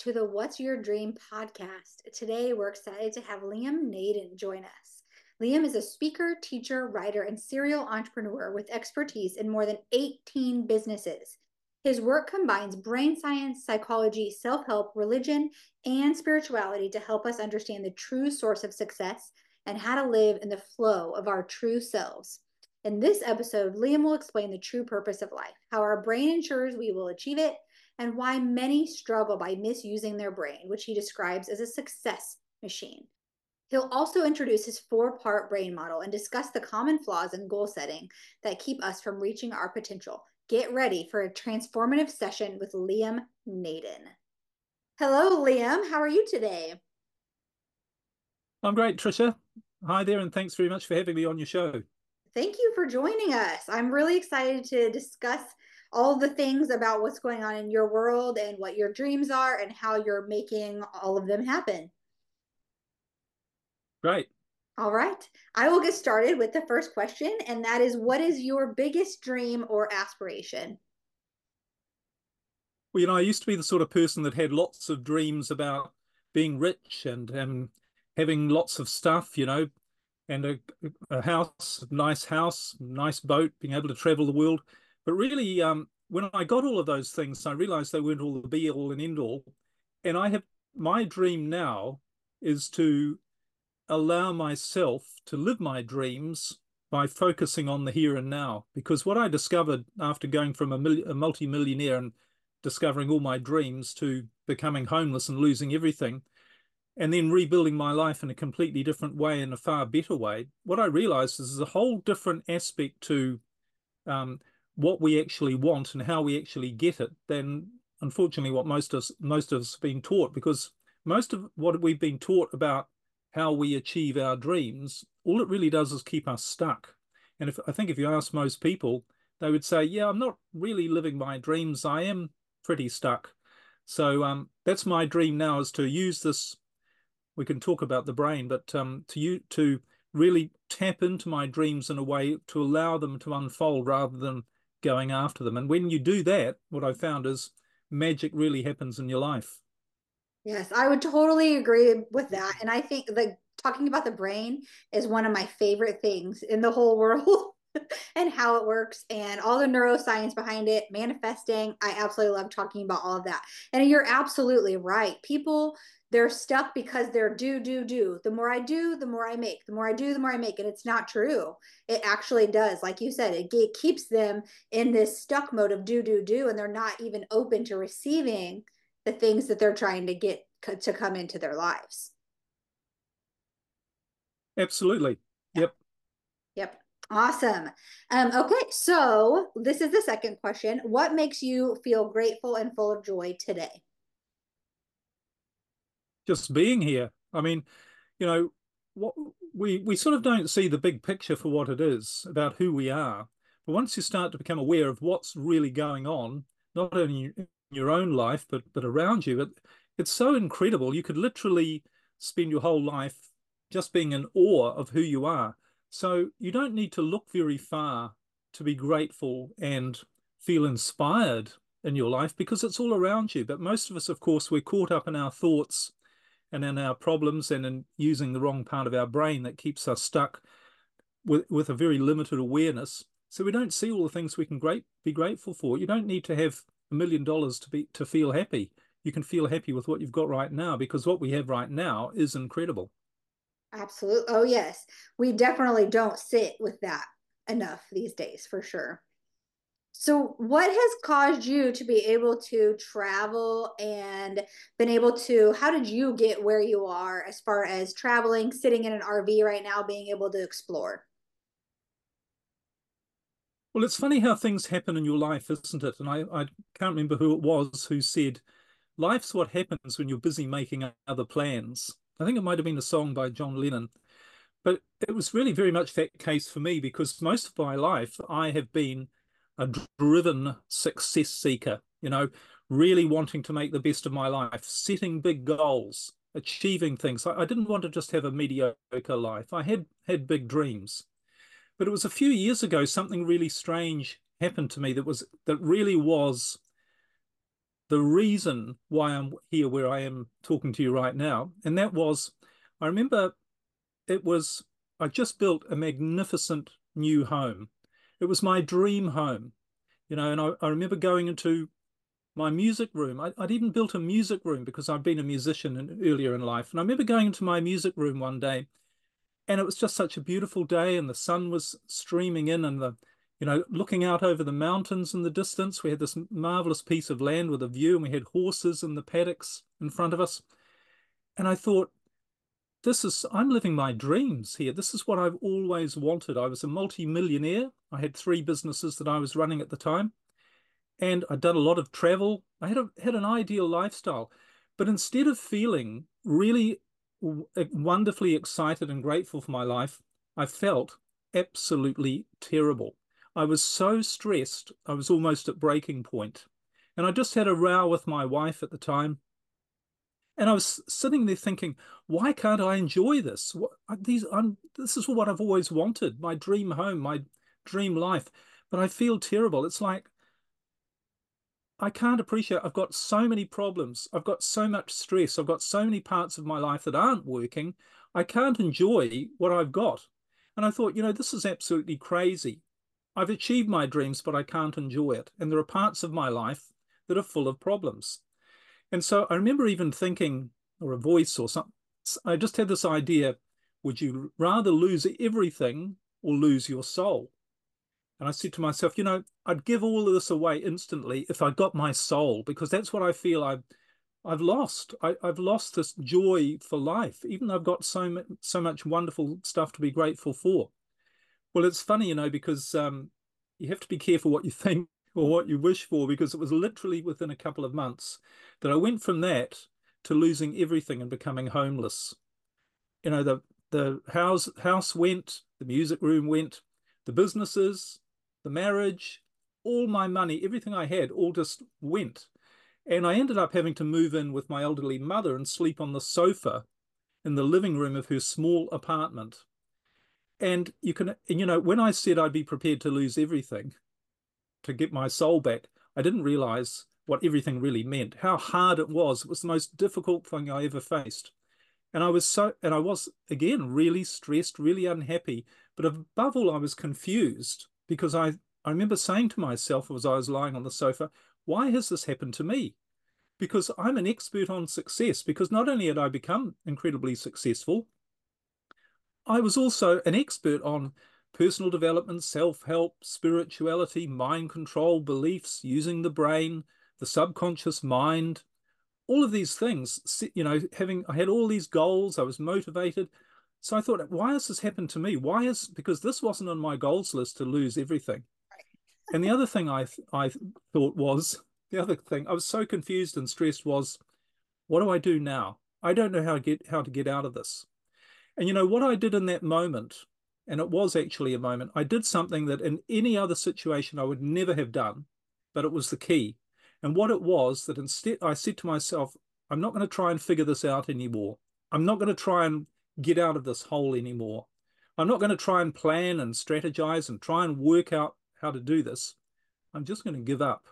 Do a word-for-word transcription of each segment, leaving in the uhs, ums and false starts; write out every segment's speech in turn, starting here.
to the What's Your Dream podcast. Today, we're excited to have Liam Naden join us. Liam is a speaker, teacher, writer, and serial entrepreneur with expertise in more than eighteen businesses. His work combines brain science, psychology, self-help, religion, and spirituality to help us understand the true source of success and how to live in the flow of our true selves. In this episode, Liam will explain the true purpose of life, how our brain ensures we will achieve it, and why many struggle by misusing their brain, which he describes as a success machine. He'll also introduce his four-part brain model and discuss the common flaws in goal setting that keep us from reaching our potential. Get ready for a transformative session with Liam Naden. Hello, Liam. How are you today? I'm great, Tricia. Hi there, and thanks very much for having me on your show. Thank you for joining us. I'm really excited to discuss all the things about what's going on in your world and what your dreams are and how you're making all of them happen. Great. All right. I will get started with the first question, and that is, what is your biggest dream or aspiration? Well, you know, I used to be the sort of person that had lots of dreams about being rich and, and having lots of stuff, you know, and a, a house, a nice house, nice boat, being able to travel the world. But really, um, when I got all of those things, I realized they weren't all the be all and end all. And I have my dream now is to allow myself to live my dreams by focusing on the here and now. Because what I discovered after going from a, mil- a multi-millionaire and discovering all my dreams to becoming homeless and losing everything, and then rebuilding my life in a completely different way, in a far better way, what I realized is there's a whole different aspect to um, what we actually want and how we actually get it than, unfortunately, what most of us, most of us have been taught. Because most of what we've been taught about how we achieve our dreams, all it really does is keep us stuck. And if I think if you ask most people, they would say, yeah, I'm not really living my dreams. I am pretty stuck. So um, that's my dream now, is to use this. We can talk about the brain, but um, to you to really tap into my dreams in a way to allow them to unfold rather than going after them. And when you do that, what I found is magic really happens in your life. Yes, I would totally agree with that. And I think like talking about the brain is one of my favorite things in the whole world. And how it works and all the neuroscience behind it, manifesting. I absolutely love talking about all of that. And you're absolutely right. People, they're stuck because they're do, do, do. The more I do, the more I make. The more I do, the more I make. And it's not true. It actually does. Like you said, it, it keeps them in this stuck mode of do, do, do. And they're not even open to receiving the things that they're trying to get to come into their lives. Absolutely. Yeah. Yep. Yep. Awesome. Um, okay, so this is the second question. What makes you feel grateful and full of joy today? Just being here. I mean, you know, what we we sort of don't see the big picture for what it is about who we are. But once you start to become aware of what's really going on, not only in your own life but but around you, it, it's so incredible. You could literally spend your whole life just being in awe of who you are. So you don't need to look very far to be grateful and feel inspired in your life, because it's all around you. But most of us, of course, we're caught up in our thoughts and in our problems and in using the wrong part of our brain that keeps us stuck with, with a very limited awareness. So we don't see all the things we can great be grateful for. You don't need to have a million dollars to be to feel happy. You can feel happy with what you've got right now, because what we have right now is incredible. Absolutely. Oh, yes. We definitely don't sit with that enough these days, for sure. So, what has caused you to be able to travel and been able to, how did you get where you are as far as traveling, sitting in an R V right now, being able to explore? Well, it's funny how things happen in your life, isn't it? And I, I can't remember who it was who said, life's what happens when you're busy making other plans. I think it might have been a song by John Lennon. But it was really very much that case for me, because most of my life I have been a driven success seeker, you know, really wanting to make the best of my life, setting big goals, achieving things. I, I didn't want to just have a mediocre life. I had had big dreams. But it was a few years ago, something really strange happened to me that was that really was the reason why I'm here where I am talking to you right now. And that was, I remember it was, I just built a magnificent new home. It was my dream home, you know, and I, I remember going into my music room. I, I'd even built a music room because I'd been a musician in, earlier in life. And I remember going into my music room one day, and it was just such a beautiful day, and the sun was streaming in, and the, you know, looking out over the mountains in the distance. We had this marvelous piece of land with a view, and we had horses in the paddocks in front of us. And I thought, this is, I'm living my dreams here. This is what I've always wanted. I was a multi-millionaire. I had three businesses that I was running at the time, and I'd done a lot of travel. I had a, had an ideal lifestyle, but instead of feeling really wonderfully excited and grateful for my life, I felt absolutely terrible. I was so stressed, I was almost at breaking point. And I just had a row with my wife at the time. And I was sitting there thinking, why can't I enjoy this? What, these, I'm, this is what I've always wanted, my dream home, my dream life. But I feel terrible. It's like, I can't appreciate, I've got so many problems. I've got so much stress. I've got so many parts of my life that aren't working. I can't enjoy what I've got. And I thought, you know, this is absolutely crazy. I've achieved my dreams, but I can't enjoy it. And there are parts of my life that are full of problems. And so I remember even thinking, or a voice or something, I just had this idea, would you rather lose everything or lose your soul? And I said to myself, you know, I'd give all of this away instantly if I got my soul, because that's what I feel I've I've lost. I, I've lost this joy for life, even though I've got so much, so much wonderful stuff to be grateful for. Well, it's funny, you know, because um, you have to be careful what you think or what you wish for, because it was literally within a couple of months that I went from that to losing everything and becoming homeless. You know, the the house house went, the music room went, the businesses, the marriage, all my money, everything I had, all just went. And I ended up having to move in with my elderly mother and sleep on the sofa in the living room of her small apartment. And you can, you know, when I said I'd be prepared to lose everything to get my soul back, I didn't realize what everything really meant, how hard it was. It was the most difficult thing I ever faced. And I was so, and I was, again, really stressed, really unhappy. But above all, I was confused because I, I remember saying to myself as I was lying on the sofa, why has this happened to me? Because I'm an expert on success, because not only had I become incredibly successful, I was also an expert on personal development, self-help, spirituality, mind control, beliefs, using the brain, the subconscious mind, all of these things, you know, having, I had all these goals, I was motivated. So I thought, why has this happened to me? Why is, because this wasn't on my goals list to lose everything. And the other thing I, I thought was, the other thing, I was so confused and stressed was, what do I do now? I don't know how to get, how to get out of this. And you know, what I did in that moment, and it was actually a moment, I did something that in any other situation I would never have done, but it was the key. And what it was that instead I said to myself, I'm not going to try and figure this out anymore. I'm not going to try and get out of this hole anymore. I'm not going to try and plan and strategize and try and work out how to do this. I'm just going to give up.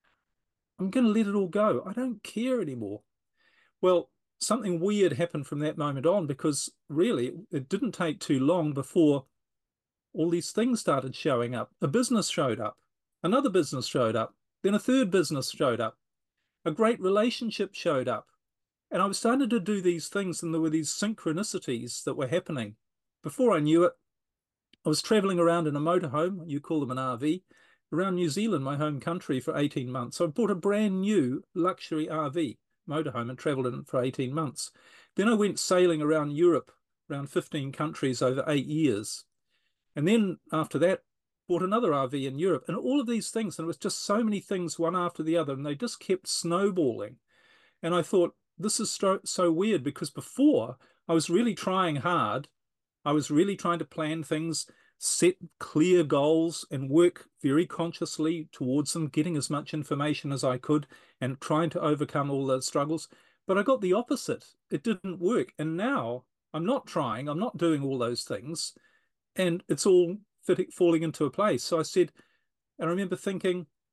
I'm going to let it all go. I don't care anymore. Well, something weird happened from that moment on, because really it didn't take too long before all these things started showing up. A business showed up, another business showed up, then a third business showed up, a great relationship showed up. And I was starting to do these things, and there were these synchronicities that were happening. Before I knew it, I was traveling around in a motorhome, you call them an R V, around New Zealand, my home country, for eighteen months. So I bought a brand new luxury R V motorhome and traveled in it for eighteen months. Then I went sailing around Europe, around fifteen countries over eight years. And then after that, bought another R V in Europe, and all of these things. And it was just so many things, one after the other, and they just kept snowballing. And I thought, this is so, so weird, because before I was really trying hard. I was really trying to plan things, set clear goals, and work very consciously towards them, getting as much information as I could and trying to overcome all the struggles. But I got the opposite. It didn't work. And now I'm not trying, I'm not doing all those things, and it's all fitting, falling into a place. So I said, and I remember thinking,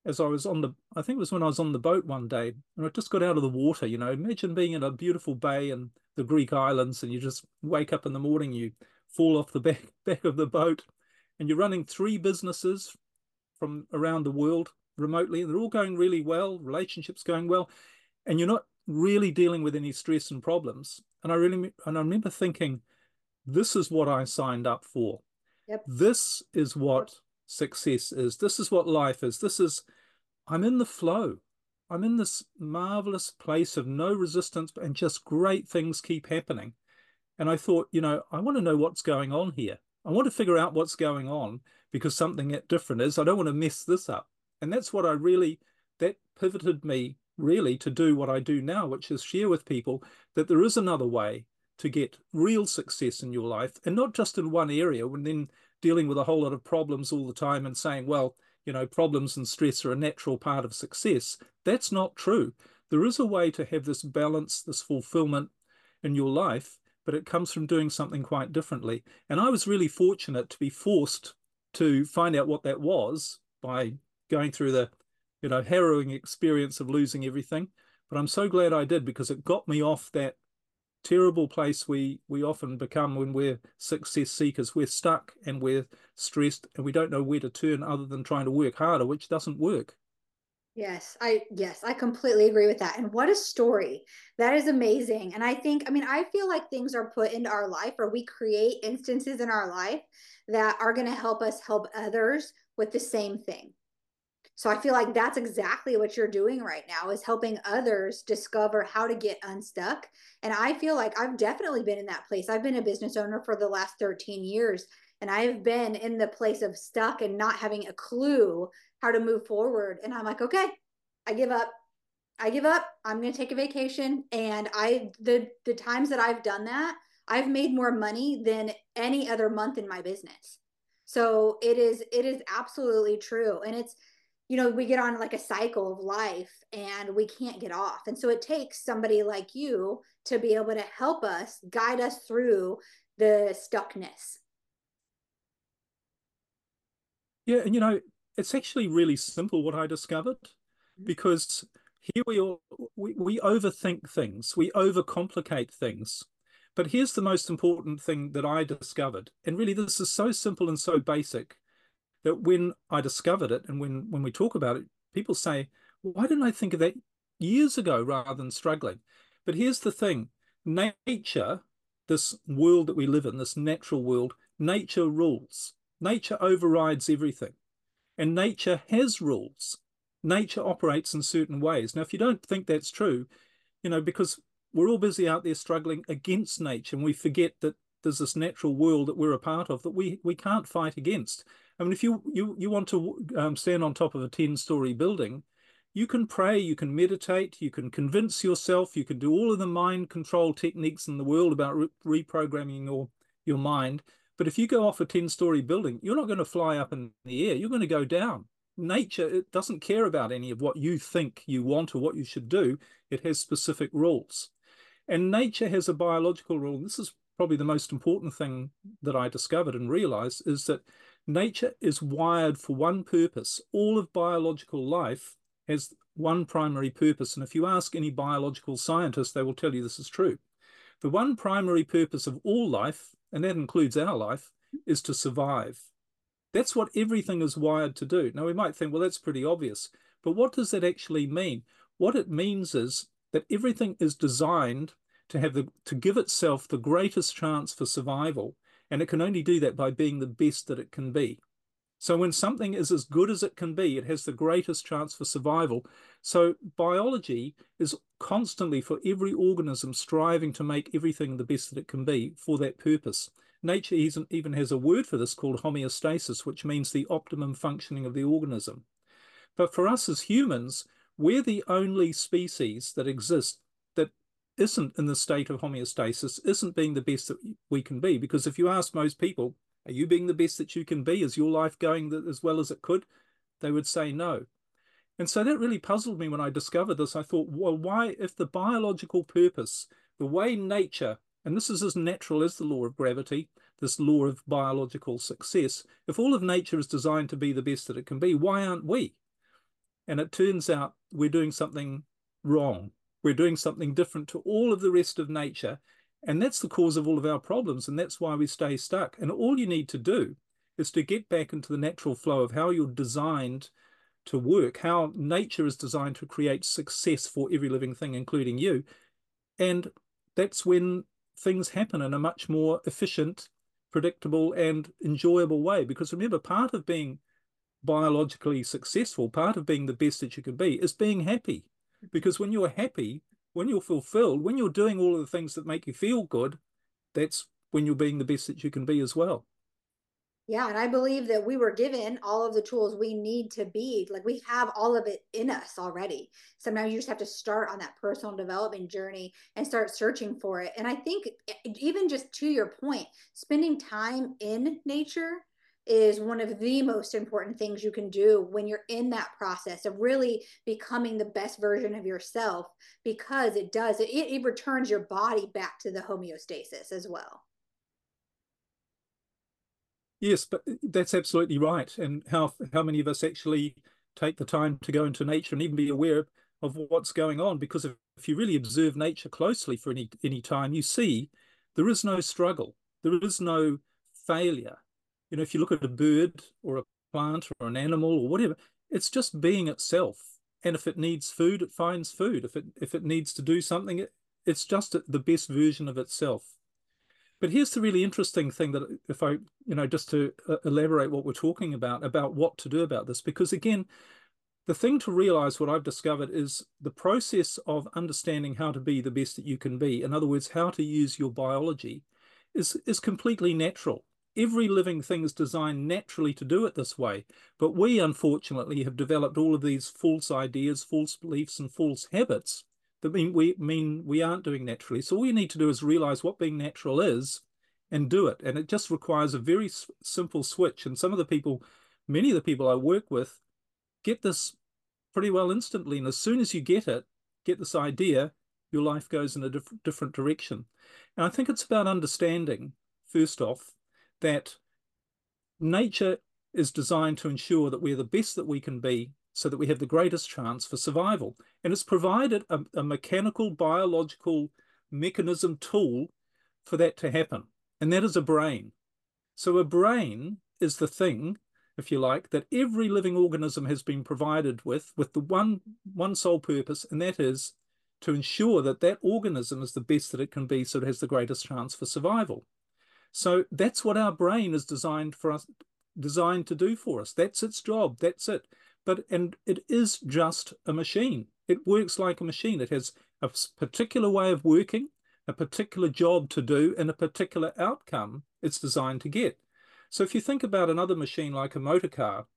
as I was on the, I think it was when I was on the boat one day, and I just got out of the water. You know, imagine being in a beautiful bay in the Greek islands, and you just wake up in the morning, you fall off the back, back of the boat, and you're running three businesses from around the world remotely, and they're all going really well, relationships going well, and you're not really dealing with any stress and problems. And I really, and I remember thinking, this is what I signed up for. Yep. This is what success is. This is what life is. This is, I'm in the flow. I'm in this marvelous place of no resistance and just great things keep happening. And I thought, you know, I want to know what's going on here. I want to figure out what's going on because something different is. I don't want to mess this up. And that's what I really, that pivoted me really to do what I do now, which is share with people that there is another way to get real success in your life, and not just in one area, when then dealing with a whole lot of problems all the time and saying, well, you know, problems and stress are a natural part of success. That's not true. There is a way to have this balance, this fulfillment in your life, but it comes from doing something quite differently. And I was really fortunate to be forced to find out what that was by going through the, you know, harrowing experience of losing everything. But I'm so glad I did, because it got me off that terrible place we we often become when we're success seekers. We're stuck and we're stressed and we don't know where to turn other than trying to work harder, which doesn't work. Yes, I yes, I completely agree with that. And what a story. That is amazing. And I think, I mean, I feel like things are put into our life, or we create instances in our life that are going to help us help others with the same thing. So I feel like that's exactly what you're doing right now, is helping others discover how to get unstuck. And I feel like I've definitely been in that place. I've been a business owner for the last thirteen years, and I've been in the place of stuck and not having a clue how to move forward. And I'm like, okay, I give up. I give up. I'm going to take a vacation. And I, the, the times that I've done that, I've made more money than any other month in my business. So it is, it is absolutely true. And it's, you know, we get on like a cycle of life and we can't get off. And so it takes somebody like you to be able to help us, guide us through the stuckness. Yeah, and you know, it's actually really simple what I discovered, because here we all we, we overthink things, we overcomplicate things. But here's the most important thing that I discovered, and really this is so simple and so basic, that when I discovered it, and when when we talk about it, people say, why didn't I think of that years ago rather than struggling? But here's the thing: nature, this world that we live in, this natural world, nature rules. Nature overrides everything. And nature has rules. Nature operates in certain ways. Now, if you don't think that's true, you know, because we're all busy out there struggling against nature, and we forget that there's this natural world that we're a part of that we we can't fight against. I mean, if you you you want to um, stand on top of a ten-story building, you can pray, you can meditate, you can convince yourself, you can do all of the mind control techniques in the world about re reprogramming your your mind. But if you go off a ten-story building, you're not going to fly up in the air. You're going to go down. Nature, it doesn't care about any of what you think you want or what you should do. It has specific rules. And nature has a biological rule. This is probably the most important thing that I discovered and realized, is that nature is wired for one purpose. All of biological life has one primary purpose. And if you ask any biological scientist, they will tell you this is true. The one primary purpose of all life, and that includes our life, is to survive. That's what everything is wired to do. Now, we might think, well, that's pretty obvious. But what does that actually mean? What it means is that everything is designed to have the to give itself the greatest chance for survival. And it can only do that by being the best that it can be. So when something is as good as it can be, it has the greatest chance for survival. So biology is constantly, for every organism, striving to make everything the best that it can be for that purpose. Nature even has a word for this called homeostasis, which means the optimum functioning of the organism. But for us as humans, we're the only species that exists that isn't in the state of homeostasis, isn't being the best that we can be. Because if you ask most people, are you being the best that you can be? Is your life going as well as it could? They would say no. And so that really puzzled me when I discovered this. I thought, well, why, if the biological purpose, the way nature, and this is as natural as the law of gravity, this law of biological success, if all of nature is designed to be the best that it can be, why aren't we? And it turns out we're doing something wrong. We're doing something different to all of the rest of nature. And that's the cause of all of our problems. And that's why we stay stuck. And all you need to do is to get back into the natural flow of how you're designed to work, how nature is designed to create success for every living thing, including you. And that's when things happen in a much more efficient, predictable, and enjoyable way. Because remember, part of being biologically successful, part of being the best that you can be, is being happy. Because when you're happy, when you're fulfilled, when you're doing all of the things that make you feel good, that's when you're being the best that you can be as well. Yeah, and I believe that we were given all of the tools we need to be, like we have all of it in us already. Sometimes you just have to start on that personal development journey and start searching for it. And I think even just to your point, spending time in nature is one of the most important things you can do when you're in that process of really becoming the best version of yourself, because it does, it, it returns your body back to the homeostasis as well. Yes, but that's absolutely right. And how how many of us actually take the time to go into nature and even be aware of what's going on? Because if, if you really observe nature closely for any any time, you see there is no struggle, there is no failure. You know, if you look at a bird or a plant or an animal or whatever, it's just being itself. And if it needs food, it finds food. If it if it needs to do something, it, it's just the best version of itself. But here's the really interesting thing that if I, you know, just to uh, elaborate what we're talking about, about what to do about this, because again, the thing to realize, what I've discovered, is the process of understanding how to be the best that you can be. In other words, how to use your biology is, is completely natural. Every living thing is designed naturally to do it this way. But we, unfortunately, have developed all of these false ideas, false beliefs, and false habits that mean we mean we aren't doing naturally. So all you need to do is realize what being natural is and do it. And it just requires a very simple switch. And some of the people, many of the people I work with, get this pretty well instantly. And as soon as you get it, get this idea, your life goes in a diff different direction. And I think it's about understanding, first off, that nature is designed to ensure that we're the best that we can be, so that we have the greatest chance for survival. And it's provided a, a mechanical, biological mechanism tool for that to happen. And that is a brain. So a brain is the thing, if you like, that every living organism has been provided with, with the one, one sole purpose, and that is to ensure that that organism is the best that it can be, so it has the greatest chance for survival. So that's what our brain is designed for us, designed to do for us. That's its job. That's it. But, and it is just a machine. It works like a machine. It has a particular way of working, a particular job to do, and a particular outcome it's designed to get. So if you think about another machine like a motor car,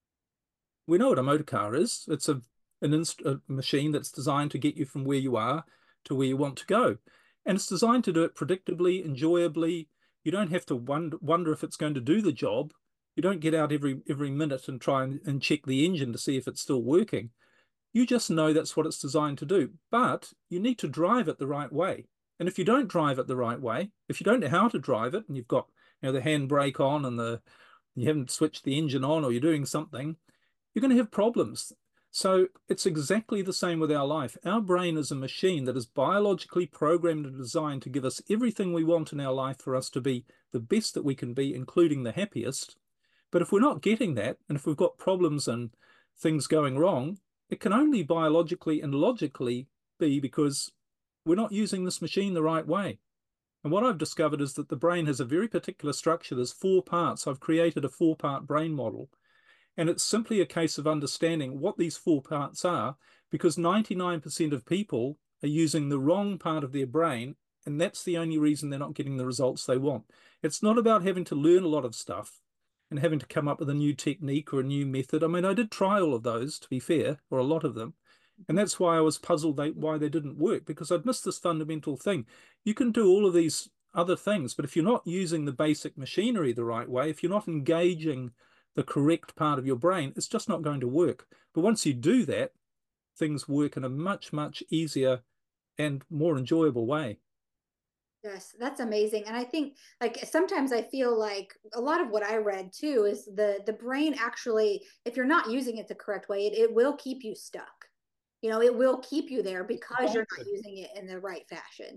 we know what a motor car is. It's a, an a machine that's designed to get you from where you are to where you want to go. And it's designed to do it predictably, enjoyably. You don't have to wonder, wonder if it's going to do the job. You don't get out every every minute and try and, and check the engine to see if it's still working. You just know that's what it's designed to do. But you need to drive it the right way. And if you don't drive it the right way, if you don't know how to drive it, and you've got, you know, the handbrake on and the you haven't switched the engine on, or you're doing something, you're going to have problems. So it's exactly the same with our life. Our brain is a machine that is biologically programmed and designed to give us everything we want in our life for us to be the best that we can be, including the happiest. But if we're not getting that, and if we've got problems and things going wrong, it can only biologically and logically be because we're not using this machine the right way. And what I've discovered is that the brain has a very particular structure. There's four parts. I've created a four-part brain model. And it's simply a case of understanding what these four parts are, because ninety-nine percent of people are using the wrong part of their brain, and that's the only reason they're not getting the results they want. It's not about having to learn a lot of stuff and having to come up with a new technique or a new method. I mean, I did try all of those, to be fair, or a lot of them. And that's why I was puzzled they, why they didn't work, because I'd missed this fundamental thing. You can do all of these other things, but if you're not using the basic machinery the right way, if you're not engaging the correct part of your brain, it's just not going to work. But once you do that, things work in a much, much easier and more enjoyable way. Yes, that's amazing. And I think like sometimes I feel like a lot of what I read too is the the brain actually, if you're not using it the correct way, it, it will keep you stuck. You know, it will keep you there because you're not using it in the right fashion.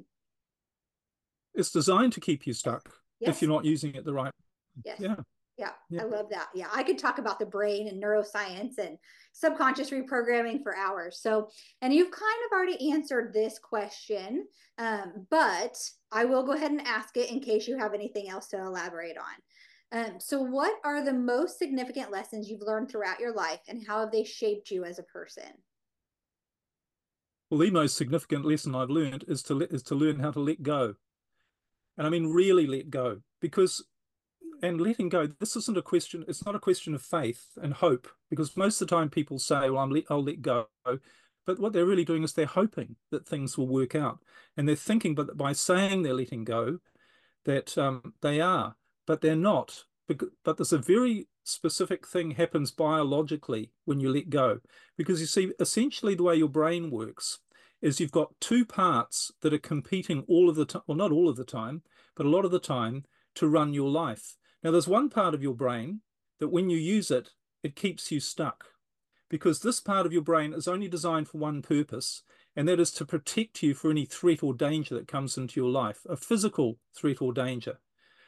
It's designed to keep you stuck if Yes. you're not using it the right. Yes. Yeah. Yeah, Yeah. I love that. Yeah, I could talk about the brain and neuroscience and subconscious reprogramming for hours. So, and you've kind of already answered this question, um, but I will go ahead and ask it in case you have anything else to elaborate on. Um, so, what are the most significant lessons you've learned throughout your life, and how have they shaped you as a person? Well, the most significant lesson I've learned is to let, is to learn how to let go. And I mean really let go, because and letting go, this isn't a question, it's not a question of faith and hope, because most of the time people say, well, I'm let, I'll let go. But what they're really doing is they're hoping that things will work out. And they're thinking, but by saying they're letting go, that um, they are, but they're not. But, but there's a very specific thing happens biologically when you let go. Because you see, essentially the way your brain works is you've got two parts that are competing all of the time, well, not all of the time, but a lot of the time to run your life. Now, there's one part of your brain that when you use it, it keeps you stuck, because this part of your brain is only designed for one purpose, and that is to protect you for any threat or danger that comes into your life, a physical threat or danger.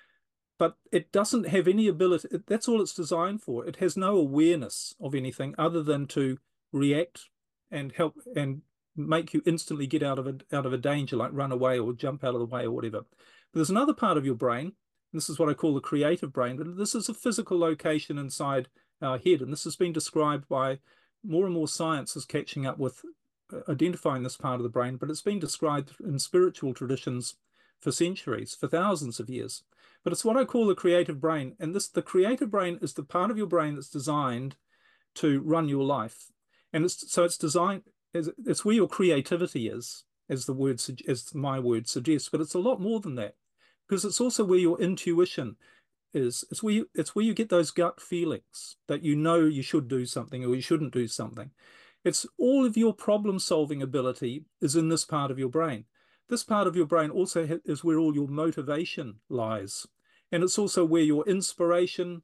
But it doesn't have any ability, that's all it's designed for. It has no awareness of anything other than to react and help and make you instantly get out of a, out of a danger, like run away or jump out of the way or whatever. But there's another part of your brain, this is what I call the creative brain, but this is a physical location inside our head, and this has been described by more and more science is catching up with identifying this part of the brain, but it's been described in spiritual traditions for centuries, for thousands of years. But it's what I call the creative brain. And this, the creative brain is the part of your brain that's designed to run your life. And it's so it's designed, it's where your creativity is, as the word, as my word suggests, but it's a lot more than that, because it's also where your intuition is. It's where you, it's where you get those gut feelings that you know you should do something or you shouldn't do something. It's all of your problem solving ability is in this part of your brain. This part of your brain also is where all your motivation lies. And it's also where your inspiration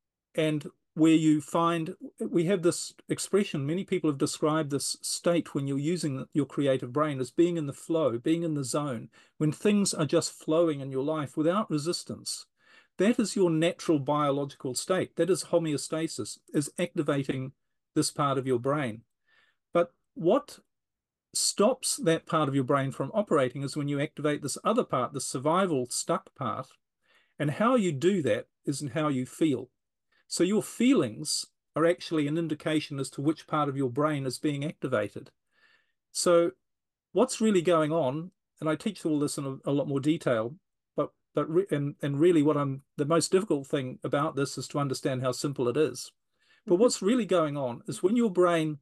and where you find, we have this expression, many people have described this state when you're using your creative brain as being in the flow, being in the zone, when things are just flowing in your life without resistance. That is your natural biological state. That is homeostasis, is activating this part of your brain. But what stops that part of your brain from operating is when you activate this other part, the survival stuck part. And how you do that is in how you feel. So your feelings are actually an indication as to which part of your brain is being activated. So what's really going on, and I teach all this in a, a lot more detail, but but re, and, and really what I'm, the most difficult thing about this is to understand how simple it is. But what's really going on is when your brain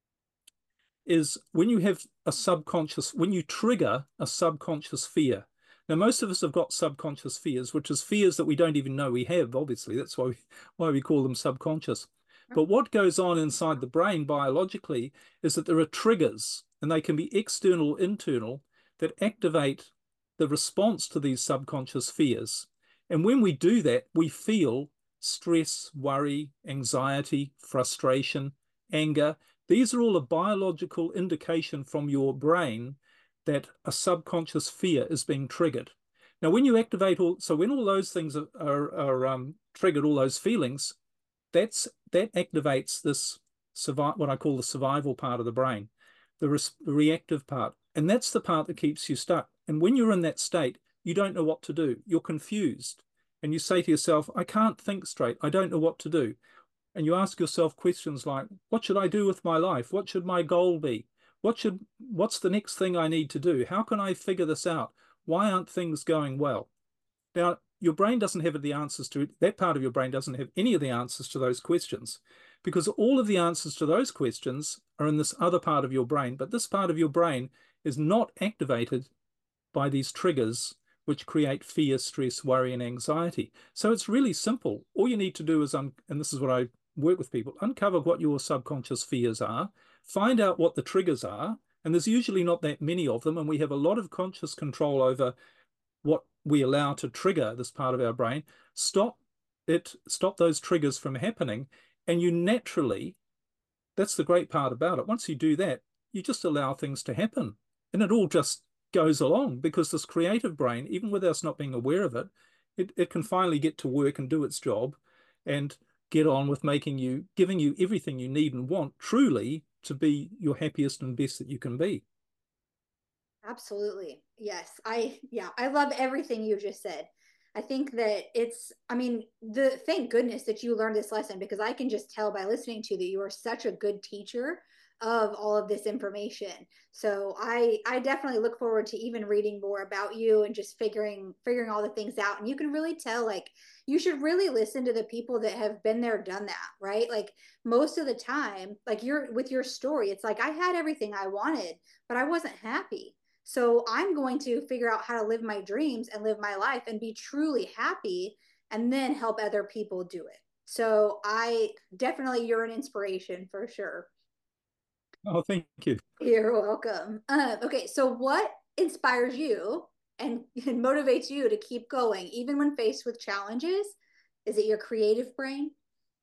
is when you have a subconscious, when you trigger a subconscious fear. Now, most of us have got subconscious fears, which is fears that we don't even know we have, obviously. That's why we, why we call them subconscious. But what goes on inside the brain biologically is that there are triggers, and they can be external or internal, that activate the response to these subconscious fears. And when we do that, we feel stress, worry, anxiety, frustration, anger. These are all a biological indication from your brain that a subconscious fear is being triggered. Now, when you activate all, so when all those things are, are, are um, triggered, all those feelings, that's that activates this survive, what I call the survival part of the brain, the re reactive part, and that's the part that keeps you stuck. And when you're in that state, you don't know what to do. You're confused, and you say to yourself, "I can't think straight. I don't know what to do." And you ask yourself questions like, what should I do with my life? What should my goal be? What should, what's the next thing I need to do? How can I figure this out? Why aren't things going well? Now, your brain doesn't have the answers to it. That part of your brain doesn't have any of the answers to those questions, because all of the answers to those questions are in this other part of your brain. But this part of your brain is not activated by these triggers which create fear, stress, worry, and anxiety. So it's really simple. All you need to do is, um, and this is what I work with people, uncover what your subconscious fears are, find out what the triggers are, and there's usually not that many of them, and we have a lot of conscious control over what we allow to trigger this part of our brain, stop it, stop those triggers from happening. And you naturally, that's the great part about it. Once you do that, you just allow things to happen. And it all just goes along, because this creative brain, even with us not being aware of it, it, it can finally get to work and do its job and get on with making you, giving you everything you need and want truly to be your happiest and best that you can be. Absolutely. Yes. I, yeah, I love everything you just said. I think that it's, I mean, the thank goodness that you learned this lesson, because I can just tell by listening to you that you are such a good teacher of all of this information. So I I definitely look forward to even reading more about you and just figuring figuring all the things out. And you can really tell, like, you should really listen to the people that have been there, done that, right? Like, most of the time, like, you're with your story, it's like, I had everything I wanted, but I wasn't happy. So I'm going to figure out how to live my dreams and live my life and be truly happy, and then help other people do it. So I definitely, you're an inspiration for sure. Oh, thank you. You're welcome. Uh, okay, so what inspires you and, and motivates you to keep going, even when faced with challenges? Is it your creative brain?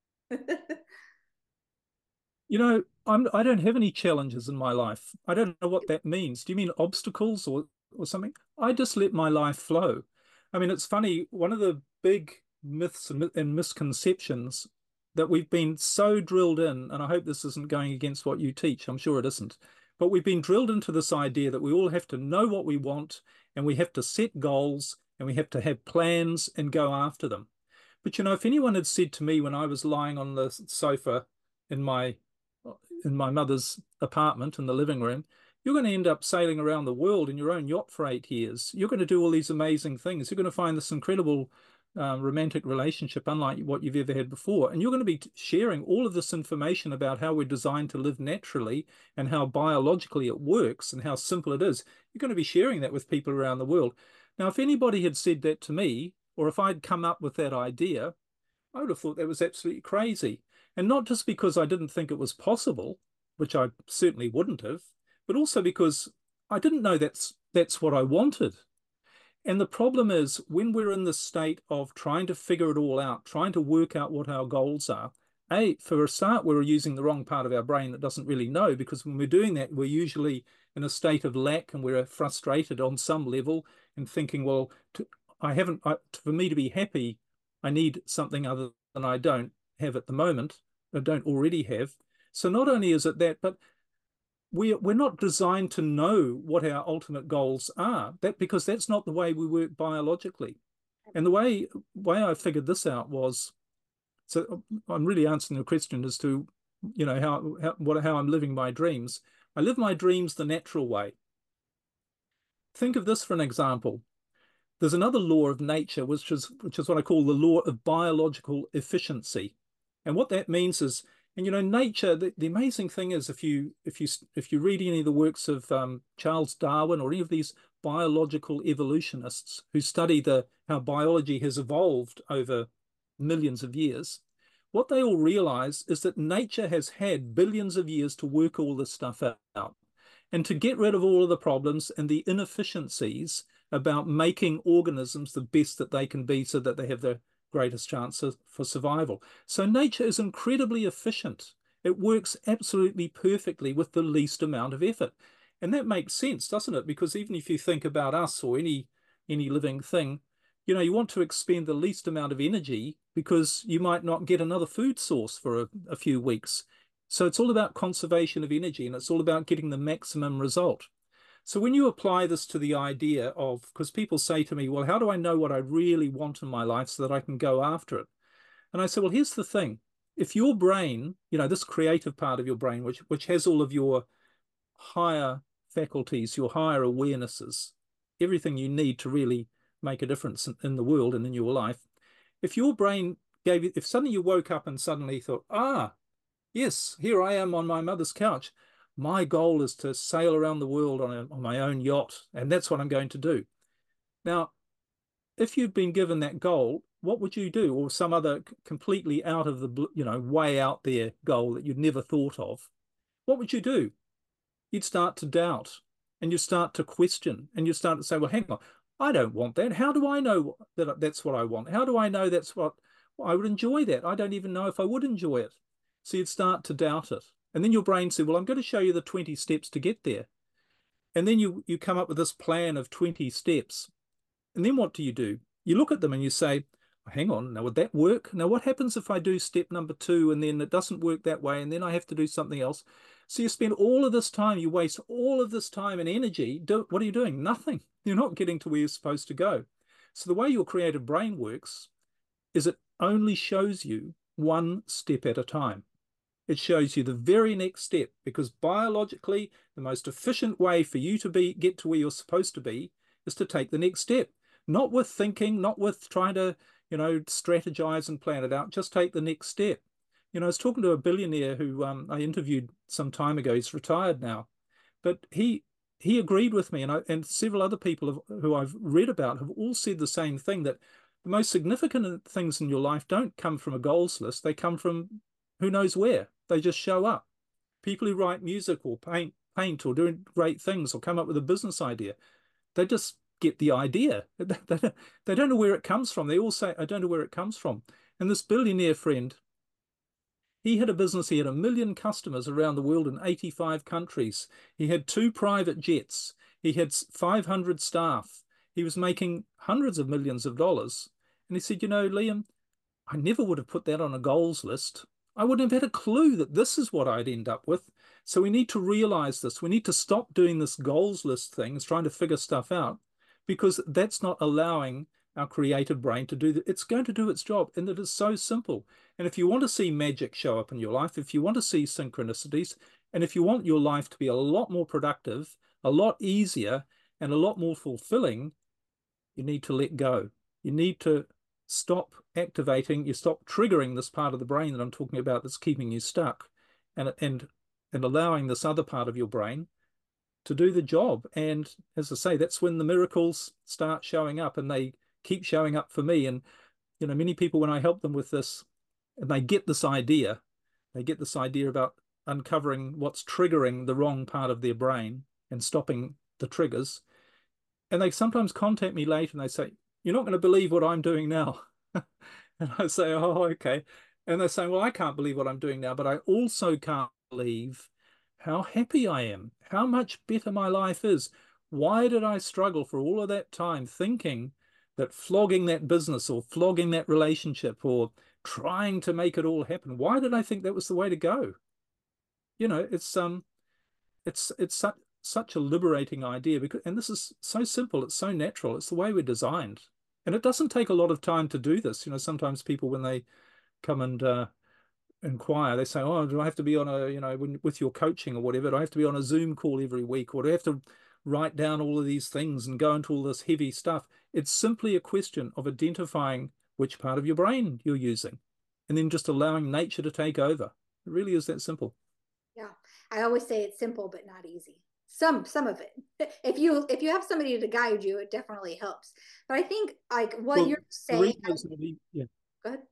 You know, I'm I don't have any challenges in my life. I don't know what that means. Do you mean obstacles or or something? I just let my life flow. I mean, it's funny, one of the big myths and, and misconceptions that we've been so drilled in, and I hope this isn't going against what you teach, I'm sure it isn't, but we've been drilled into this idea that we all have to know what we want, and we have to set goals, and we have to have plans and go after them. But you know, if anyone had said to me when I was lying on the sofa in my in my mother's apartment in the living room, you're going to end up sailing around the world in your own yacht for eight years. You're going to do all these amazing things. You're going to find this incredible uh, romantic relationship, unlike what you've ever had before. And you're going to be sharing all of this information about how we're designed to live naturally and how biologically it works and how simple it is. You're going to be sharing that with people around the world. Now, if anybody had said that to me, or if I'd come up with that idea, I would have thought that was absolutely crazy. And not just because I didn't think it was possible, which I certainly wouldn't have, but also because I didn't know that's that's what I wanted. And the problem is, when we're in the state of trying to figure it all out, trying to work out what our goals are, A, for a start, we're using the wrong part of our brain that doesn't really know, because when we're doing that, we're usually in a state of lack and we're frustrated on some level and thinking, well, to, I haven't, I, for me to be happy, I need something other than I don't have at the moment, I don't already have. So not only is it that, but we, we're not designed to know what our ultimate goals are, that because that's not the way we work biologically. And the way, way I figured this out was, so I'm really answering the question as to, you know, how, how, what, how I'm living my dreams. I live my dreams the natural way. Think of this for an example. There's another law of nature, which is, which is what I call the law of biological efficiency. And what that means is, and you know, nature, the, the amazing thing is, if you if you if you read any of the works of um, Charles Darwin or any of these biological evolutionists who study the how biology has evolved over millions of years, what they all realize is that nature has had billions of years to work all this stuff out and to get rid of all of the problems and the inefficiencies about making organisms the best that they can be so that they have the greatest chance for survival. So nature is incredibly efficient. It works absolutely perfectly with the least amount of effort. And that makes sense, doesn't it? Because even if you think about us or any any living thing, you know, you want to expend the least amount of energy because you might not get another food source for a, a few weeks. So it's all about conservation of energy, and it's all about getting the maximum result. So when you apply this to the idea of, because people say to me, well, how do I know what I really want in my life so that I can go after it? And I say, well, here's the thing. If your brain, you know, this creative part of your brain, which, which has all of your higher faculties, your higher awarenesses, everything you need to really make a difference in, in the world and in your life, if your brain gave you, if suddenly you woke up and suddenly thought, ah, yes, here I am on my mother's couch. My goal is to sail around the world on, a, on my own yacht, and that's what I'm going to do. Now, if you'd been given that goal, what would you do? Or some other completely out of the, you know, way out there goal that you'd never thought of, what would you do? You'd start to doubt, and you start to question, and you start to say, well, hang on, I don't want that. How do I know that that's what I want? How do I know that's what I would enjoy that? I don't even know if I would enjoy it. So you'd start to doubt it. And then your brain said, well, I'm going to show you the twenty steps to get there. And then you, you come up with this plan of twenty steps. And then what do you do? You look at them and you say, hang on, now would that work? Now what happens if I do step number two and then it doesn't work that way and then I have to do something else? So you spend all of this time, you waste all of this time and energy. Do, what are you doing? Nothing. You're not getting to where you're supposed to go. So the way your creative brain works is it only shows you one step at a time. It shows you the very next step, because biologically, the most efficient way for you to be get to where you're supposed to be is to take the next step. Not with thinking, not with trying to, you know, strategize and plan it out. Just take the next step. You know, I was talking to a billionaire who um, I interviewed some time ago. He's retired now, but he he agreed with me, and I, and several other people have, who I've read about have all said the same thing, that the most significant things in your life don't come from a goals list. They come from who knows where. They just show up. People who write music or paint, paint or do great things or come up with a business idea, they just get the idea. They don't know where it comes from. They all say, I don't know where it comes from. And this billionaire friend, he had a business. He had a million customers around the world in eighty-five countries. He had two private jets. He had five hundred staff. He was making hundreds of millions of dollars. And he said, you know, Liam, I never would have put that on a goals list. I wouldn't have had a clue that this is what I'd end up with. So we need to realize this. We need to stop doing this goals list thing, trying to figure stuff out, because that's not allowing our creative brain to do that. It's going to do its job, and it is so simple. And if you want to see magic show up in your life, if you want to see synchronicities, and if you want your life to be a lot more productive, a lot easier, and a lot more fulfilling, you need to let go. You need to stop activating, you stop triggering this part of the brain that I'm talking about that's keeping you stuck, and, and, and allowing this other part of your brain to do the job. And as I say, that's when the miracles start showing up, and they keep showing up for me. And, you know, many people, when I help them with this, and they get this idea, they get this idea about uncovering what's triggering the wrong part of their brain and stopping the triggers. And they sometimes contact me later and they say, you're not going to believe what I'm doing now. And I say, oh, okay. And they're saying, well, I can't believe what I'm doing now, but I also can't believe how happy I am, how much better my life is. Why did I struggle for all of that time thinking that flogging that business or flogging that relationship or trying to make it all happen? Why did I think that was the way to go? You know, it's um, it's it's such such a liberating idea, because, and this is so simple, it's so natural, it's the way we're designed, and it doesn't take a lot of time to do this. You know, sometimes people, when they come and uh, inquire, they say, oh, do I have to be on a, you know, when, with your coaching or whatever, do I have to be on a Zoom call every week, or do I have to write down all of these things and go into all this heavy stuff? It's simply a question of identifying which part of your brain you're using, and then just allowing nature to take over. It really is that simple. Yeah, I always say it's simple but not easy. Some some of it. If you if you have somebody to guide you, it definitely helps. But I think like what well, you're saying. The yeah. Go ahead.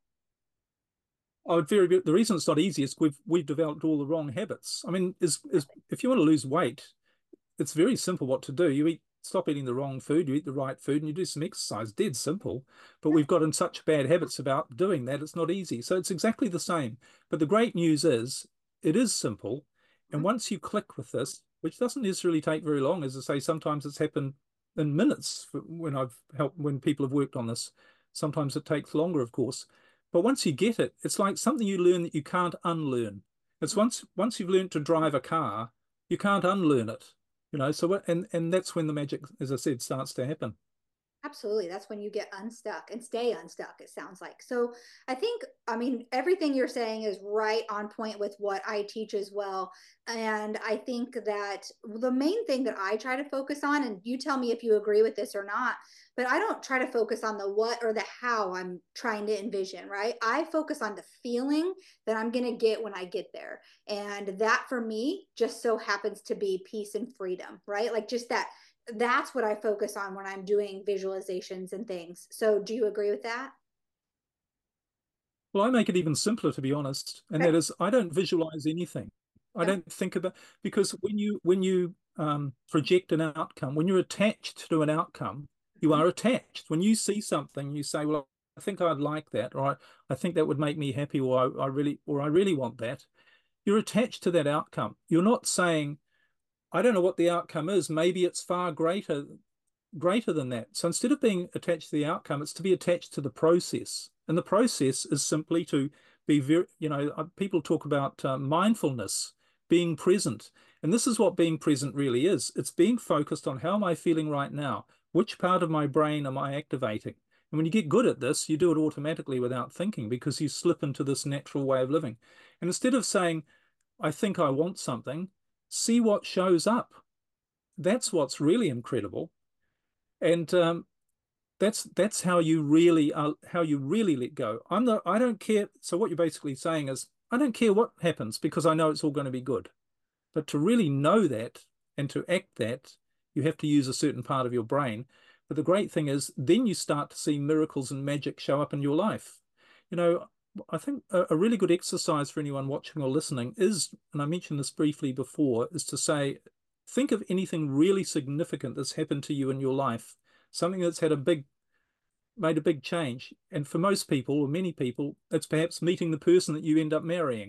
Oh, very good. The reason it's not easy is we've we've developed all the wrong habits. I mean, is is if you want to lose weight, it's very simple what to do. You eat, stop eating the wrong food, you eat the right food, and you do some exercise. Dead simple. But we've gotten such bad habits about doing that, it's not easy. So it's exactly the same. But the great news is it is simple. And once you click with this, which doesn't necessarily take very long, as I say, sometimes it's happened in minutes when I've helped, when people have worked on this. Sometimes it takes longer, of course. But once you get it, it's like something you learn that you can't unlearn. It's once once you've learned to drive a car, you can't unlearn it. You know, so and and that's when the magic, as I said, starts to happen. Absolutely. That's when you get unstuck and stay unstuck, it sounds like. So I think, I mean, everything you're saying is right on point with what I teach as well. And I think that the main thing that I try to focus on, and you tell me if you agree with this or not, but I don't try to focus on the what or the how I'm trying to envision, right? I focus on the feeling that I'm going to get when I get there. And that for me just so happens to be peace and freedom, right? Like just that. That's what I focus on when I'm doing visualizations and things. So do you agree with that? Well, I make it even simpler, to be honest. And okay. That is, I don't visualize anything. I yeah. don't think about, because when you, when you um, project an outcome, when you're attached to an outcome, You are attached. When you see something, you say, well, I think I'd like that, or I, I think that would make me happy, or I, I really, or I really want that. You're attached to that outcome. You're not saying, I don't know what the outcome is. Maybe it's far greater, greater than that. So instead of being attached to the outcome, it's to be attached to the process. And the process is simply to be very, you know, people talk about uh, mindfulness, being present. And this is what being present really is. It's being focused on how am I feeling right now? Which part of my brain am I activating? And when you get good at this, you do it automatically without thinking, because you slip into this natural way of living. And instead of saying, I think I want something, see what shows up. That's what's really incredible. And um, that's that's how you really are, how you really let go. I'm not, I don't care. So what you're basically saying is, I don't care what happens, because I know it's all going to be good. But to really know that and to act that, you have to use a certain part of your brain. But the great thing is, then you start to see miracles and magic show up in your life. You know, I think a, a really good exercise for anyone watching or listening is, and I mentioned this briefly before, is to say, think of anything really significant that's happened to you in your life, something that's had a big, made a big change. And for most people, or many people, it's perhaps meeting the person that you end up marrying,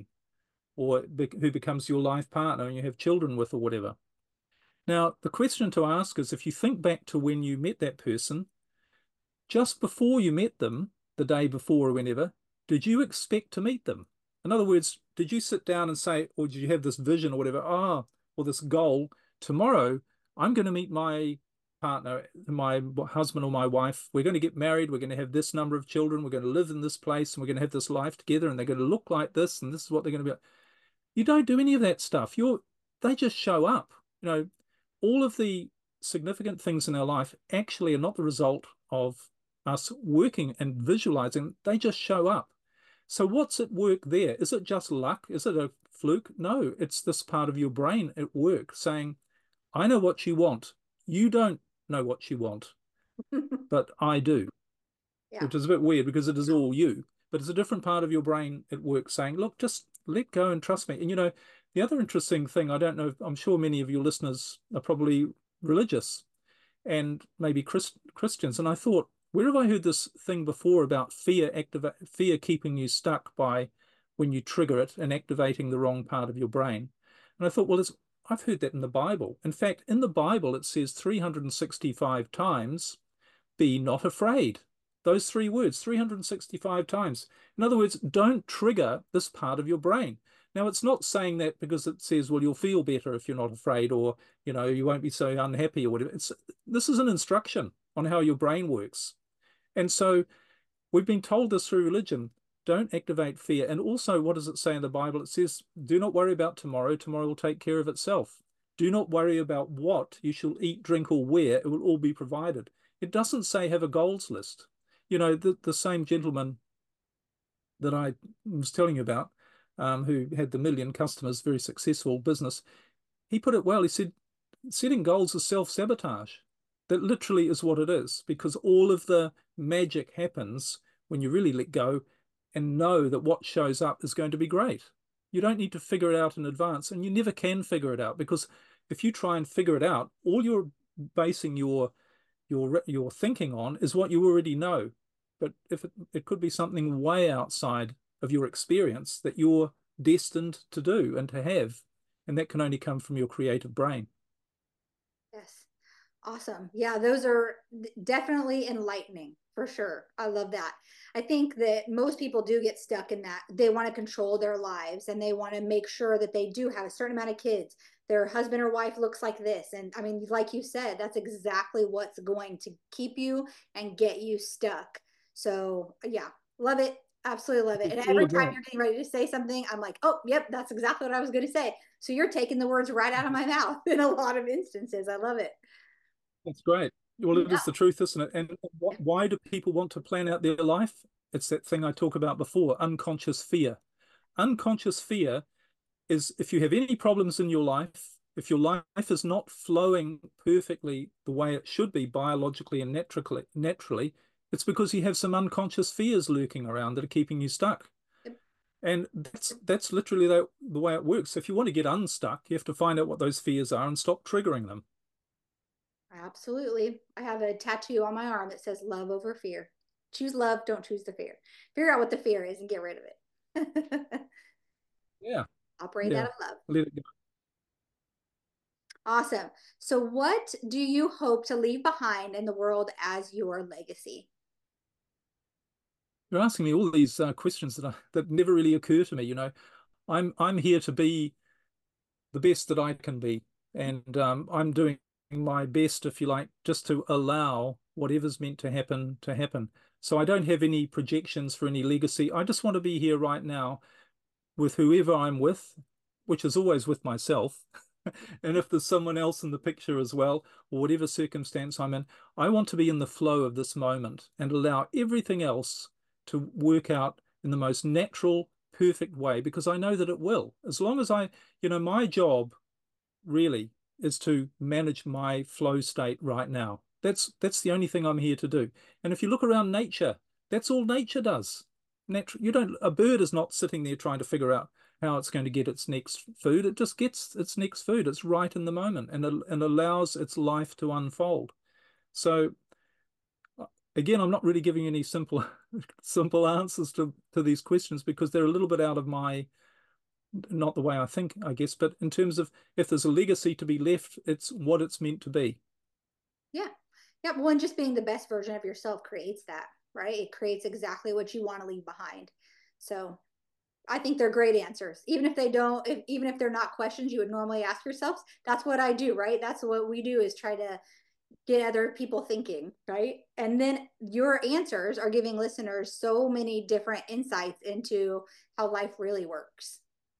or be, who becomes your life partner and you have children with, or whatever. Now, the question to ask is, if you think back to when you met that person, just before you met them, the day before or whenever, did you expect to meet them? In other words, did you sit down and say, or did you have this vision or whatever, ah, or this goal, tomorrow I'm going to meet my partner, my husband or my wife, we're going to get married, we're going to have this number of children, we're going to live in this place, and we're going to have this life together, and they're going to look like this, and this is what they're going to be. You don't do any of that stuff. You're, they just show up. You know, all of the significant things in our life actually are not the result of us working and visualizing. They just show up. So what's at work there? Is it just luck? Is it a fluke? No, it's this part of your brain at work saying, I know what you want. You don't know what you want, but I do. Yeah. Which is a bit weird, because it is all you. But it's a different part of your brain at work saying, look, just let go and trust me. And, you know, the other interesting thing, I don't know, I'm sure many of your listeners are probably religious and maybe Christ, Christians. And I thought, where have I heard this thing before about fear activate, fear keeping you stuck by when you trigger it and activating the wrong part of your brain? And I thought, well, it's, I've heard that in the Bible. In fact, in the Bible, it says three hundred sixty-five times, be not afraid. Those three words, three hundred sixty-five times. In other words, don't trigger this part of your brain. Now, it's not saying that because it says, well, you'll feel better if you're not afraid, or, you know, you won't be so unhappy or whatever. It's, this is an instruction on how your brain works. And so we've been told this through religion. Don't activate fear. And also, what does it say in the Bible? It says, do not worry about tomorrow. Tomorrow will take care of itself. Do not worry about what you shall eat, drink, or wear. It will all be provided. It doesn't say have a goals list. You know, the, the same gentleman that I was telling you about, um, who had the million customers, very successful business, he put it well. He said, setting goals is self-sabotage. That literally is what it is, because all of the magic happens when you really let go and know that what shows up is going to be great. You don't need to figure it out in advance, and you never can figure it out, because if you try and figure it out, all you're basing your your your thinking on is what you already know. But if it, it could be something way outside of your experience that you're destined to do and to have, and that can only come from your creative brain. Yes. Awesome. Yeah, those are definitely enlightening, for sure. I love that. I think that most people do get stuck in that. They want to control their lives, and they want to make sure that they do have a certain amount of kids. Their husband or wife looks like this. And I mean, like you said, that's exactly what's going to keep you and get you stuck. So yeah, love it. Absolutely love it. And every time you're getting ready to say something, I'm like, oh, yep, that's exactly what I was going to say. So you're taking the words right out of my mouth in a lot of instances. I love it. That's great. Well, it yeah. is the truth, isn't it? And why do people want to plan out their life? It's that thing I talked about before, unconscious fear. Unconscious fear is if you have any problems in your life, if your life is not flowing perfectly the way it should be biologically and naturally, naturally, it's because you have some unconscious fears lurking around that are keeping you stuck. Yep. And that's that's literally the, the way it works. If you want to get unstuck, you have to find out what those fears are and stop triggering them. Absolutely. I have a tattoo on my arm that says love over fear. Choose love, don't choose the fear. Figure out what the fear is and get rid of it. Yeah. Operate out Yeah. of love. Let it go. Awesome. So, what do you hope to leave behind in the world as your legacy? You're asking me all these uh, questions that I, that never really occur to me. You know, I'm I'm here to be the best that I can be, and um, I'm doing my best, if you like, just to allow whatever's meant to happen to happen. So I don't have any projections for any legacy. I just want to be here right now with whoever I'm with, which is always with myself. And if there's someone else in the picture as well, or whatever circumstance I'm in, I want to be in the flow of this moment and allow everything else to work out in the most natural, perfect way, because I know that it will. As long as I, you know, my job really is to manage my flow state right now. That's that's the only thing I'm here to do. And if you look around nature, that's all nature does. Natural, you don't, a bird is not sitting there trying to figure out how it's going to get its next food. It just gets its next food. It's right in the moment and, and allows its life to unfold. So again, I'm not really giving any simple simple answers to, to these questions because they're a little bit out of my, not the way I think, I guess, but in terms of if there's a legacy to be left, it's what it's meant to be. Yeah. Yeah. Well, and just being the best version of yourself creates that, right? It creates exactly what you want to leave behind. So I think they're great answers. Even if they don't, if, even if they're not questions you would normally ask yourselves, that's what I do, right? That's what we do is try to get other people thinking, right? And then your answers are giving listeners so many different insights into how life really works.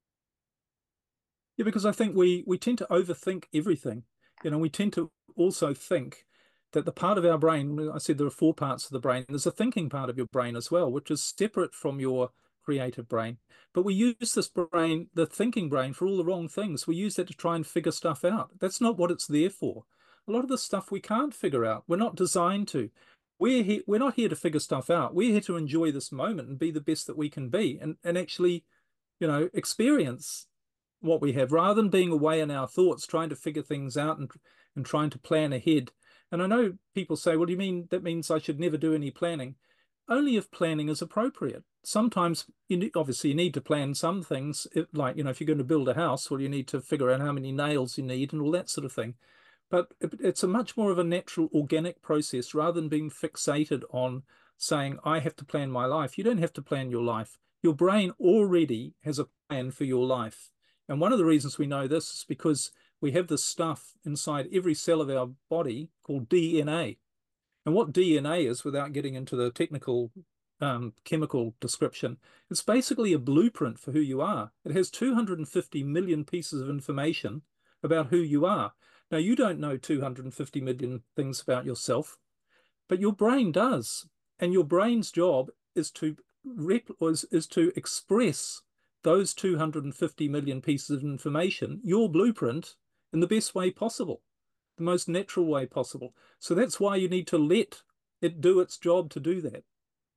Yeah, because I think we we tend to overthink everything. You know, we tend to also think that the part of our brain, I said there are four parts of the brain, there's a thinking part of your brain as well, which is separate from your creative brain. But we use this brain, the thinking brain, for all the wrong things. We use that to try and figure stuff out. That's not what it's there for. A lot of the stuff we can't figure out. We're not designed to. We're here, we're not here to figure stuff out. We're here to enjoy this moment and be the best that we can be and, and actually, you know, experience what we have rather than being away in our thoughts, trying to figure things out and, and trying to plan ahead. And I know people say, well, do you mean that means I should never do any planning? Only if planning is appropriate. Sometimes, you need, obviously, you need to plan some things, like, you know, if you're going to build a house, well, you need to figure out how many nails you need and all that sort of thing. But it's a much more of a natural, organic process rather than being fixated on saying, I have to plan my life. You don't have to plan your life. Your brain already has a plan for your life. And one of the reasons we know this is because we have this stuff inside every cell of our body called D N A. And what D N A is, without getting into the technical um, chemical description, it's basically a blueprint for who you are. It has two hundred fifty million pieces of information about who you are. Now, you don't know two hundred fifty million things about yourself, but your brain does. And your brain's job is to rep is, is to express those two hundred fifty million pieces of information, your blueprint, in the best way possible, the most natural way possible. So that's why you need to let it do its job to do that.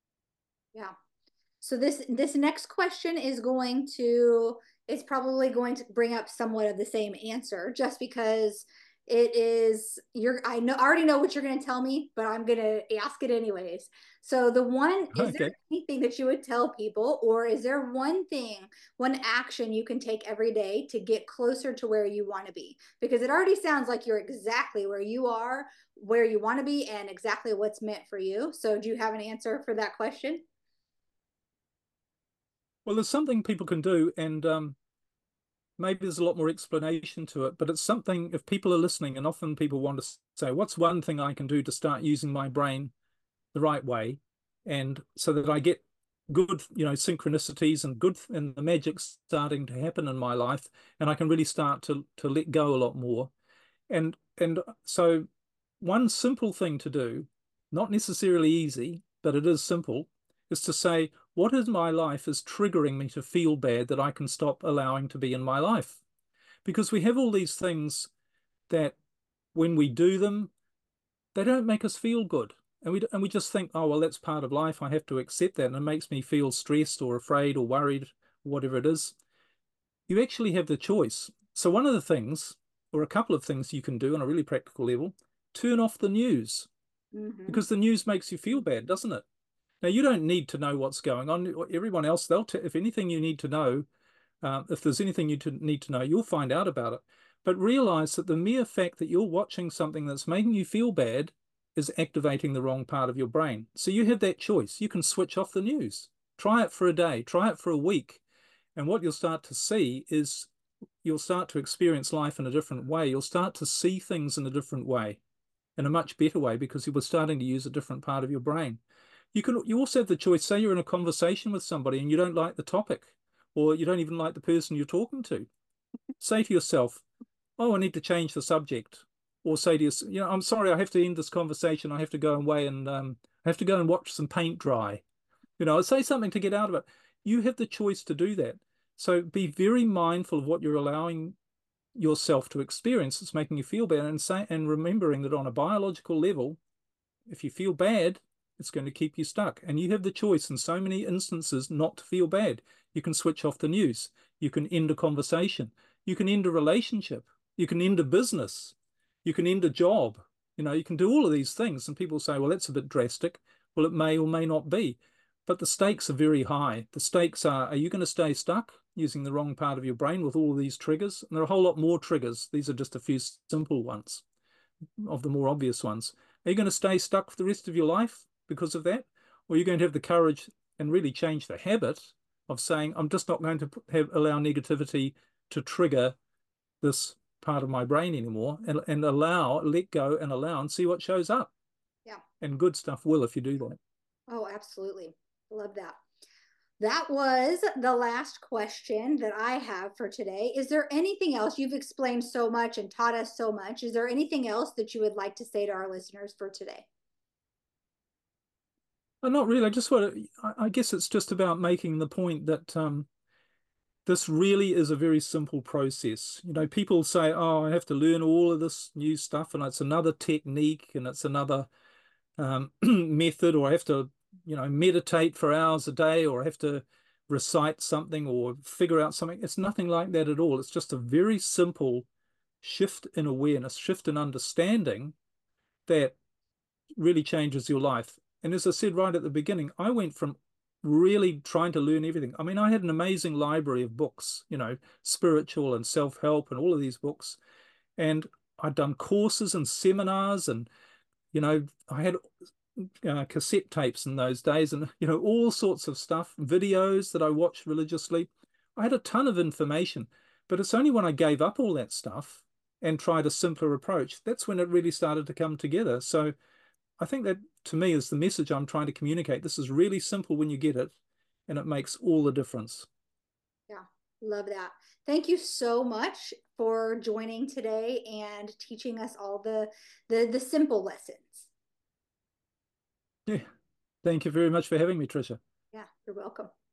Yeah. So this this next question is going to is probably going to bring up somewhat of the same answer just because it is you're I know I already know what you're going to tell me, but I'm going to ask it anyways. So the one is Okay. there anything that you would tell people, or is there one thing, one action you can take every day to get closer to where you want to be? Because it already sounds like you're exactly where you are, where you want to be, and exactly what's meant for you. So do you have an answer for that question? Well, there's something people can do, and um, maybe there's a lot more explanation to it, but it's something, if people are listening, and often people want to say, what's one thing I can do to start using my brain the right way, and so that I get good, you know, synchronicities and good and the magic starting to happen in my life, and I can really start to to let go a lot more. And and so one simple thing to do, not necessarily easy, but it is simple, is to say, what in my life is triggering me to feel bad that I can stop allowing to be in my life? Because we have all these things that when we do them, they don't make us feel good. And we, and we just think, oh, well, that's part of life. I have to accept that. And it makes me feel stressed or afraid or worried, whatever it is. You actually have the choice. So one of the things, or a couple of things you can do on a really practical level, turn off the news, Mm-hmm. because the news makes you feel bad, doesn't it? Now, you don't need to know what's going on. Everyone else, they'll t if anything you need to know, uh, if there's anything you to need to know, you'll find out about it. But realize that the mere fact that you're watching something that's making you feel bad is activating the wrong part of your brain. So you have that choice. You can switch off the news. Try it for a day, try it for a week. And what you'll start to see is you'll start to experience life in a different way. You'll start to see things in a different way, in a much better way, because you were starting to use a different part of your brain. You can you also have the choice, say you're in a conversation with somebody and you don't like the topic, or you don't even like the person you're talking to. Say to yourself, oh, I need to change the subject. Or say to yourself, you know, I'm sorry, I have to end this conversation. I have to go away and um, I have to go and watch some paint dry. You know, say something to get out of it. You have the choice to do that. So be very mindful of what you're allowing yourself to experience. It's making you feel bad, and say, and remembering that on a biological level, if you feel bad, it's going to keep you stuck. And you have the choice in so many instances not to feel bad. You can switch off the news. You can end a conversation. You can end a relationship. You can end a business. You can end a job. You know, you can do all of these things. And people say, well, that's a bit drastic. Well, it may or may not be. But the stakes are very high. The stakes are, are you going to stay stuck using the wrong part of your brain with all of these triggers? And there are a whole lot more triggers. These are just a few simple ones of the more obvious ones. Are you going to stay stuck for the rest of your life because of that? Or are you going to have the courage and really change the habit of saying, I'm just not going to have, allow negativity to trigger this part of my brain anymore, and, and allow, let go and allow and see what shows up. Yeah. And good stuff will if you do that. Oh, absolutely. Love that. That was the last question that I have for today. Is there anything else? You've explained so much and taught us so much. Is there anything else that you would like to say to our listeners for today? Well, not really. I just want to, I guess it's just about making the point that um, this really is a very simple process. You know, people say, oh, I have to learn all of this new stuff, and it's another technique and it's another um, method, or I have to, you know, meditate for hours a day, or I have to recite something or figure out something. It's nothing like that at all. It's just a very simple shift in awareness, shift in understanding that really changes your life. And as I said right at the beginning, I went from really trying to learn everything. I mean, I had an amazing library of books, you know, spiritual and self-help and all of these books. And I'd done courses and seminars, and, you know, I had uh, cassette tapes in those days, and, you know, all sorts of stuff, videos that I watched religiously. I had a ton of information, but it's only when I gave up all that stuff and tried a simpler approach, that's when it really started to come together. So I think that, to me, is the message I'm trying to communicate. This is really simple when you get it, and it makes all the difference. Yeah, love that. Thank you so much for joining today and teaching us all the the, the simple lessons. Yeah. Thank you very much for having me, Tricia. Yeah, you're welcome.